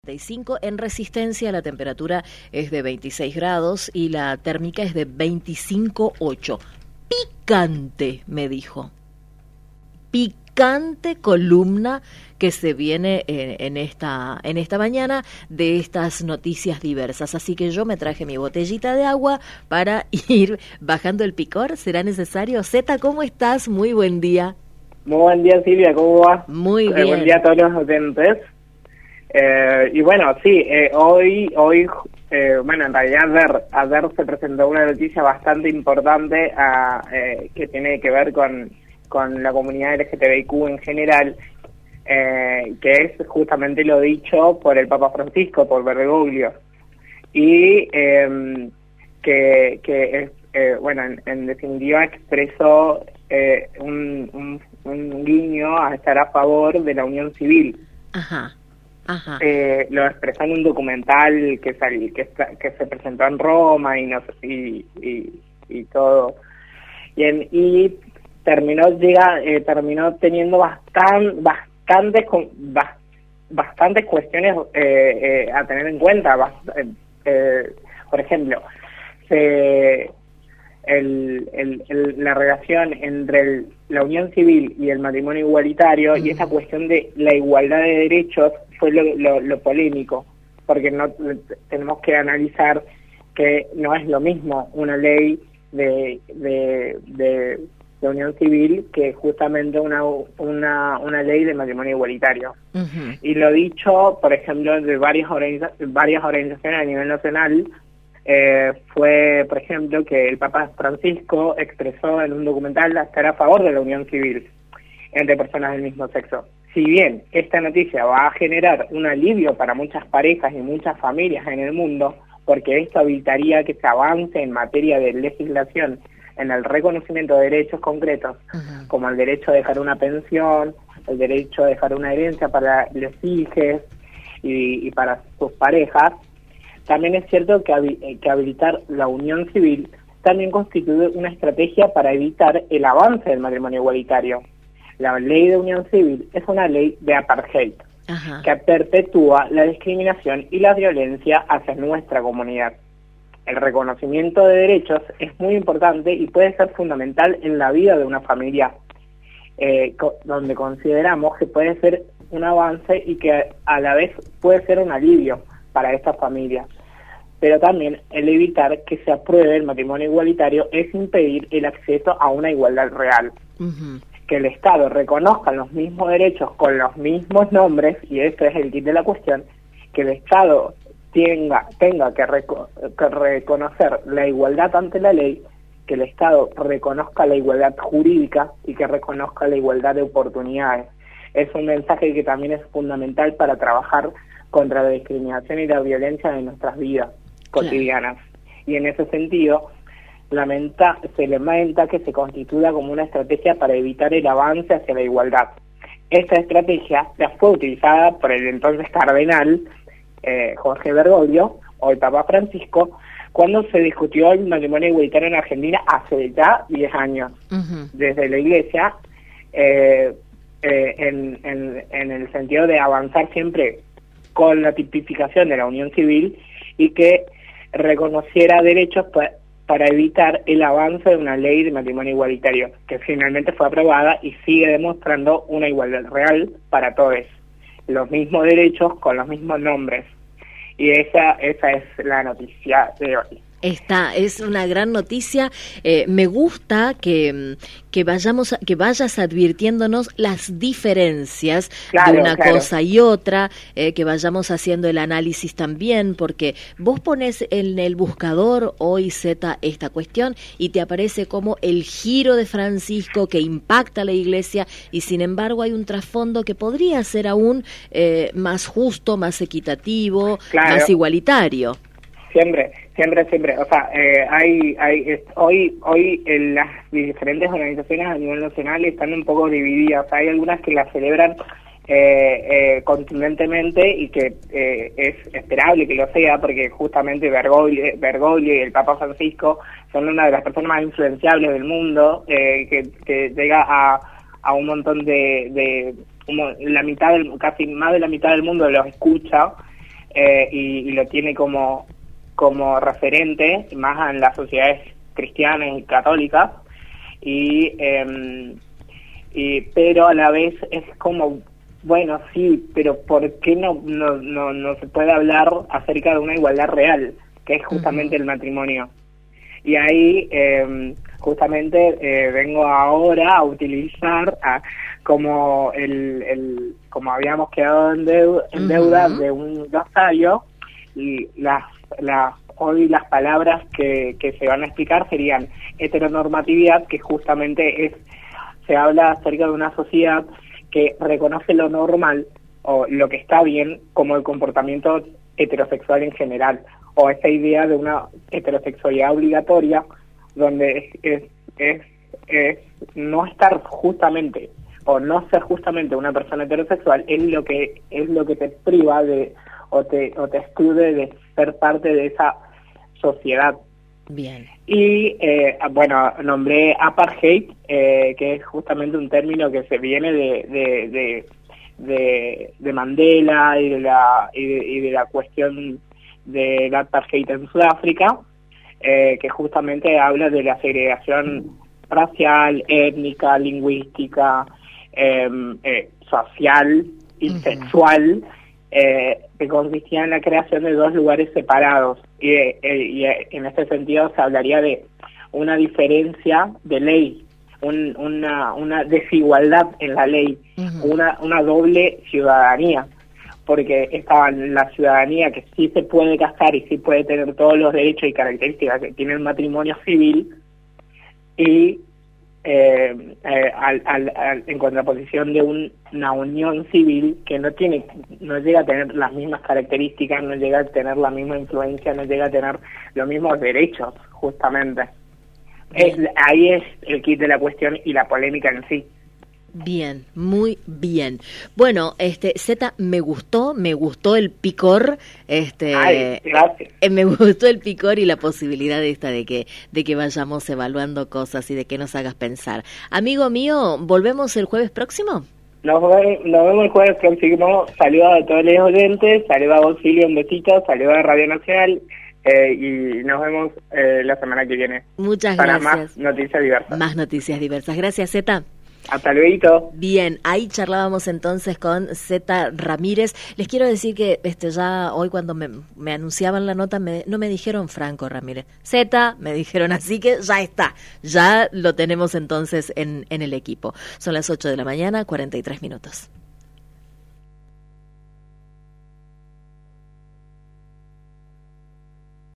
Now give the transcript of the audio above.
35. En Resistencia la temperatura es de 26 grados y la térmica es de 25,8. Picante, me dijo. Picante columna que se viene en esta mañana de estas noticias diversas. Así que yo me traje mi botellita de agua para ir bajando el picor. ¿Será necesario? Zeta, ¿cómo estás? Muy buen día. Muy buen día, Silvia, ¿cómo va? Muy bien. Buen día a todos los oyentes. Y bueno, sí, hoy bueno, en realidad ayer se presentó una noticia bastante importante que tiene que ver con la comunidad LGTBIQ en general, que es justamente lo dicho por el Papa Francisco, por Bergoglio, y bueno, en definitiva expresó un guiño a estar a favor de la unión civil. Ajá. Ajá. Lo expresó en un documental que se presentó en Roma y todo, y terminó teniendo bastantes cuestiones a tener en cuenta. Por ejemplo, la relación entre la unión civil y el matrimonio igualitario, y esa cuestión de la igualdad de derechos fue lo polémico, porque no tenemos que analizar que no es lo mismo una ley de unión civil que justamente una ley de matrimonio igualitario. Uh-huh. Y lo dicho, por ejemplo, de varias organizaciones a nivel nacional, fue, por ejemplo, que el Papa Francisco expresó en un documental estar a favor de la unión civil entre personas del mismo sexo. Si bien esta noticia va a generar un alivio para muchas parejas y muchas familias en el mundo, porque esto habilitaría que se avance en materia de legislación en el reconocimiento de derechos concretos, uh-huh, como el derecho a dejar una pensión, el derecho a dejar una herencia para los hijos y para sus parejas, también es cierto que habilitar la unión civil también constituye una estrategia para evitar el avance del matrimonio igualitario. La ley de unión civil es una ley de apartheid, ajá, que perpetúa la discriminación y la violencia hacia nuestra comunidad. El reconocimiento de derechos es muy importante y puede ser fundamental en la vida de una familia, donde consideramos que puede ser un avance y que a la vez puede ser un alivio para esta familia. Pero también el evitar que se apruebe el matrimonio igualitario es impedir el acceso a una igualdad real. Uh-huh. Que el Estado reconozca los mismos derechos con los mismos nombres, y este es el kit de la cuestión, que el Estado tenga que reconocer la igualdad ante la ley, que el Estado reconozca la igualdad jurídica y que reconozca la igualdad de oportunidades. Es un mensaje que también es fundamental para trabajar contra la discriminación y la violencia de nuestras vidas cotidianas. Y en ese sentido, se lamenta que se constituya como una estrategia para evitar el avance hacia la igualdad. Esta estrategia ya fue utilizada por el entonces cardenal Jorge Bergoglio, o el Papa Francisco, cuando se discutió el matrimonio igualitario en Argentina hace ya 10 años. Uh-huh. Desde la Iglesia, en el sentido de avanzar siempre con la tipificación de la unión civil y que reconociera derechos para evitar el avance de una ley de matrimonio igualitario, que finalmente fue aprobada y sigue demostrando una igualdad real para todos, los mismos derechos con los mismos nombres. Y esa es la noticia de hoy. Esta es una gran noticia. Me gusta que vayas advirtiéndonos las diferencias, claro, de una cosa y otra, que vayamos haciendo el análisis también, porque vos pones en el buscador hoy Zeta esta cuestión y te aparece como el giro de Francisco que impacta a la Iglesia, y sin embargo hay un trasfondo que podría ser aún más justo, más equitativo, claro, más igualitario. Siempre. O sea, hoy las diferentes organizaciones a nivel nacional están un poco divididas. Hay algunas que las celebran contundentemente y que es esperable que lo sea, porque justamente Bergoglio y el Papa Francisco son una de las personas más influenciables del mundo, que llega a un montón de casi más de la mitad del mundo los escucha. y lo tiene como referente, más en las sociedades cristianas y católicas, pero a la vez es como, bueno, sí, pero ¿por qué no se puede hablar acerca de una igualdad real, que es justamente el matrimonio? Y ahí justamente vengo ahora a utilizar como como habíamos quedado en deuda de un glosario, y hoy las palabras que se van a explicar serían heteronormatividad, que justamente se habla acerca de una sociedad que reconoce lo normal o lo que está bien como el comportamiento heterosexual en general, o esa idea de una heterosexualidad obligatoria, donde es no estar justamente o no ser justamente una persona heterosexual es lo que te priva de o te excluye de ser parte de esa sociedad. Bien. Y bueno, nombré apartheid, que es justamente un término que se viene de Mandela y de la cuestión del apartheid en Sudáfrica, que justamente habla de la segregación racial, étnica, lingüística, social y sexual, que consistía en la creación de dos lugares separados, y en este sentido se hablaría de una diferencia de ley, una desigualdad en la ley, una doble ciudadanía, porque estaba la ciudadanía que sí se puede casar y sí puede tener todos los derechos y características que tiene el matrimonio civil, y en contraposición de una unión civil que no llega a tener las mismas características, no llega a tener la misma influencia, no llega a tener los mismos derechos, justamente. Ahí es el kit de la cuestión y la polémica en sí. Bien, muy bien. Bueno, Zeta, me gustó el picor, Ay, gracias. Me gustó el picor y la posibilidad de que vayamos evaluando cosas y de que nos hagas pensar. Amigo mío, ¿volvemos el jueves próximo? Nos vemos el jueves próximo. Saludos a todos los oyentes, saludos a vos, Silvia, un besito, saludos a Radio Nacional, y nos vemos la semana que viene. Muchas para gracias. Más noticias diversas. Más noticias diversas. Gracias, Zeta. Hasta luego. Bien, ahí charlábamos entonces con Zeta Ramírez. Les quiero decir que ya hoy cuando me anunciaban la nota no me dijeron Franco Ramírez, Zeta, me dijeron, así que ya está, ya lo tenemos entonces en el equipo. Son las 8 de la mañana, 43 minutos.